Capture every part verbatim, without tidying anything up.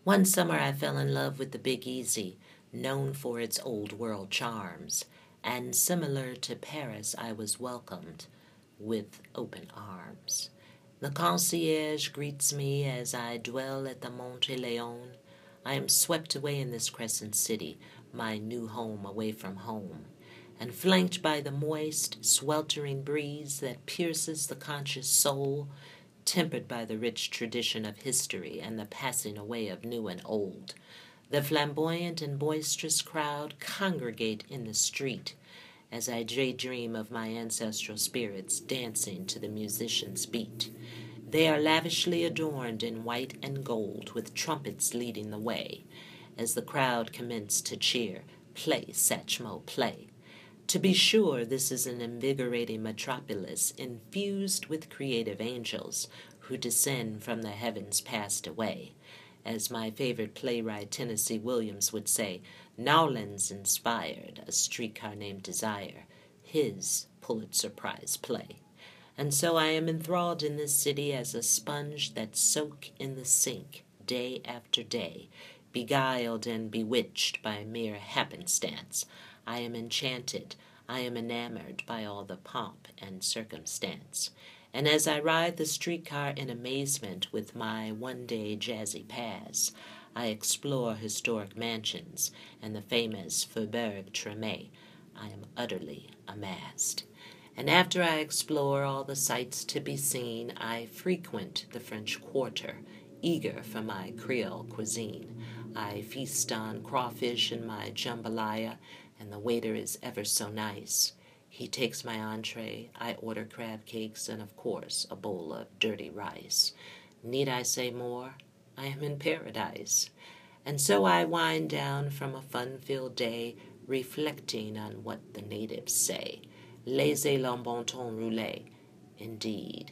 One summer I fell in love with the Big Easy, known for its old world charms, and similar to Paris I was welcomed with open arms. The concierge greets me as I dwell at the Monte Leon. I am swept away in this crescent city, my new home away from home, and flanked by the moist, sweltering breeze that pierces the conscious soul, tempered by the rich tradition of history and the passing away of new and old. The flamboyant and boisterous crowd congregate in the street as I daydream of my ancestral spirits dancing to the musician's beat. They are lavishly adorned in white and gold, with trumpets leading the way, as the crowd commence to cheer, "Play, Satchmo, play." To be sure, this is an invigorating metropolis infused with creative angels who descend from the heavens passed away. As my favorite playwright Tennessee Williams would say, Nowlands inspired A Streetcar Named Desire, his Pulitzer Prize play. And so I am enthralled in this city as a sponge that soak in the sink day after day, beguiled and bewitched by mere happenstance. I am enchanted, I am enamored by all the pomp and circumstance. And as I ride the streetcar in amazement with my one-day jazzy pass, I explore historic mansions and the famous Faubourg Treme. I am utterly amazed. And after I explore all the sights to be seen, I frequent the French Quarter, eager for my Creole cuisine. I feast on crawfish in my jambalaya, and the waiter is ever so nice. He takes my entree, I order crab cakes, and of course a bowl of dirty rice. Need I say more? I am in paradise. And so I wind down from a fun-filled day, reflecting on what the natives say. Laissez le bon temps rouler. Indeed.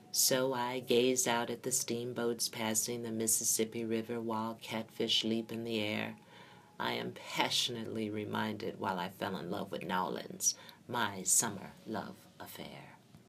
So I gaze out at the steamboats passing the Mississippi River while catfish leap in the air. I am passionately reminded while I fell in love with Nowlands, my summer love affair.